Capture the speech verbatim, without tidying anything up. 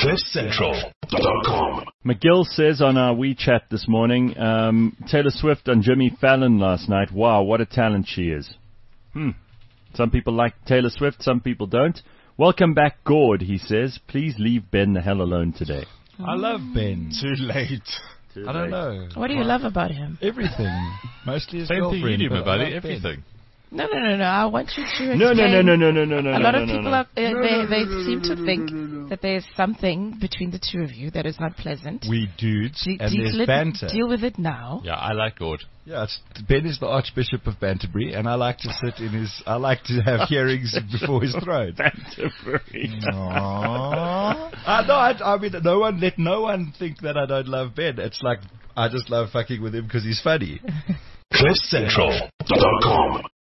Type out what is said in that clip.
cliff central dot com. McGill says on our WeChat this morning, um, Taylor Swift on Jimmy Fallon last night. Wow, what a talent she is. Hmm. Some people like Taylor Swift, some people don't. Welcome back, Gord, he says. Please leave Ben the hell alone today. I love Ben. Too late. Too I don't late. know. What do you love about him? Everything. Mostly his Same thing girlfriend. you do, but my I buddy. love Ben. Everything. No, no, no, no. I want you to explain. No, no, no, no, no, no, no, no. A lot no, of no, people no. are, uh, they, they seem to think that there's something between the two of you that is not pleasant. We dudes, Do- and do you there's let- banter. Deal with it now. Yeah, I like Gord. Yeah, it's, Ben is the Archbishop of Banterbury, and I like to sit in his. I like to have hearings before his throne. Banterbury. Aww. uh, no, I, I mean, no one let no one think that I don't love Ben. It's like I just love fucking with him because he's funny. cliff central dot com.